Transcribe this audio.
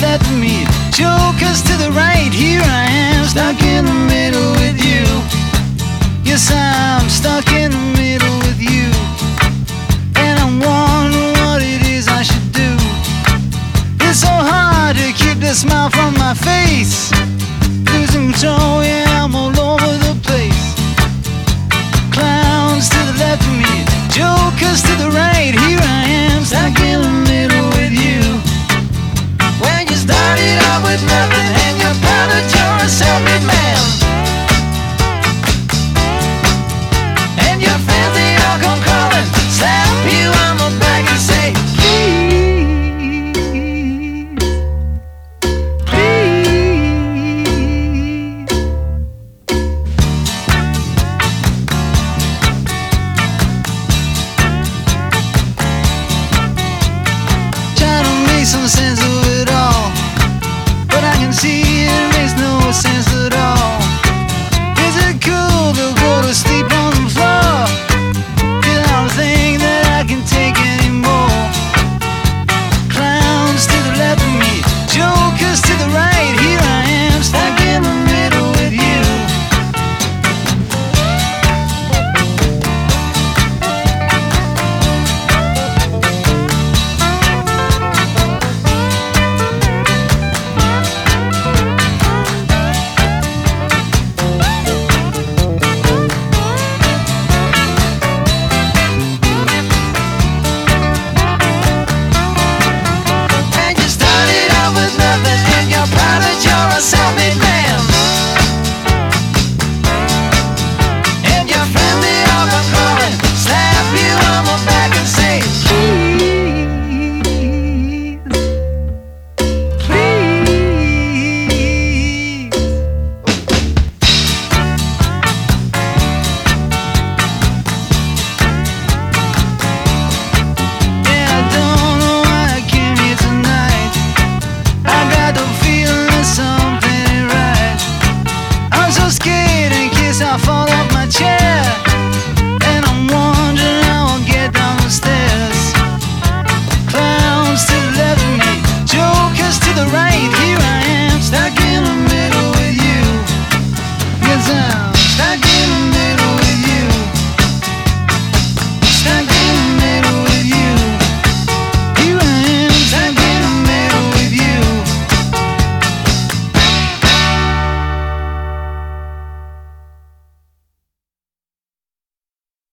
left of me. Jokers to the right, here I am, stuck in the middle with you. Yes, I'm stuck in the middle with you. And I'm wondering what it is I should do. It's so hard to keep the smile